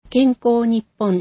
健康日本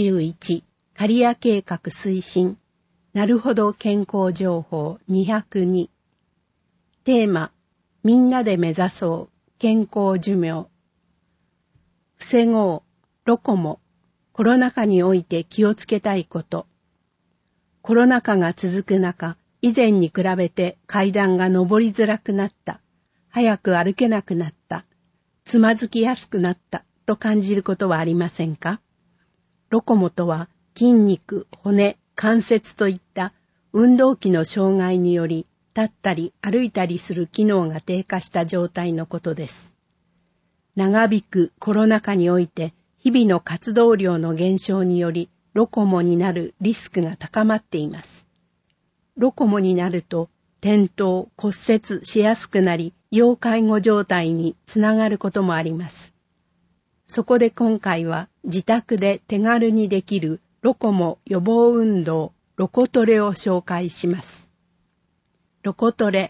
21刈谷計画推進なるほど健康情報202テーマみんなで目指そう健康寿命防ごうロコモコロナ禍において気をつけたいことコロナ禍が続く中以前に比べて階段が上りづらくなった早く歩けなくなったつまずきやすくなったと感じることはありませんか？ロコモとは筋肉、骨、関節といった運動器の障害により立ったり歩いたりする機能が低下した状態のことです。長引くコロナ禍において日々の活動量の減少によりロコモになるリスクが高まっています。ロコモになると転倒、骨折しやすくなり要介護状態につながることもあります。そこで今回は自宅で手軽にできるロコモ予防運動ロコトレを紹介します。ロコトレ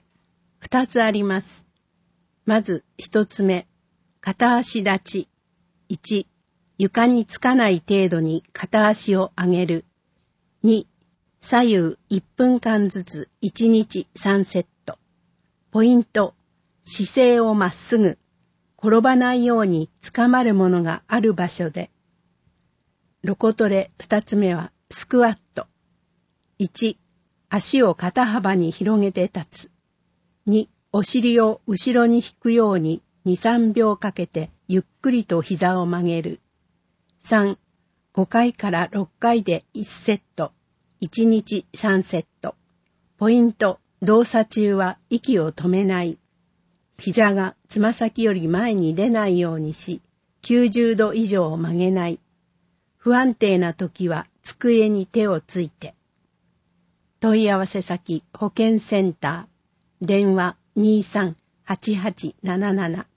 2つあります。まず1つ目、片足立ち。1、床につかない程度に片足を上げる。2、左右1分間ずつ1日3セット。ポイント、姿勢をまっすぐ。転ばないようにつかまるものがある場所で。ロコトレ2つ目はスクワット。1、足を肩幅に広げて立つ。2、お尻を後ろに引くように2、3秒かけてゆっくりと膝を曲げる。3、5回から6回で1セット。1日3セット。ポイント、動作中は息を止めない。膝がつま先より前に出ないようにし、90度以上曲げない。不安定な時は机に手をついて。問い合わせ先保健センター。電話 23-8877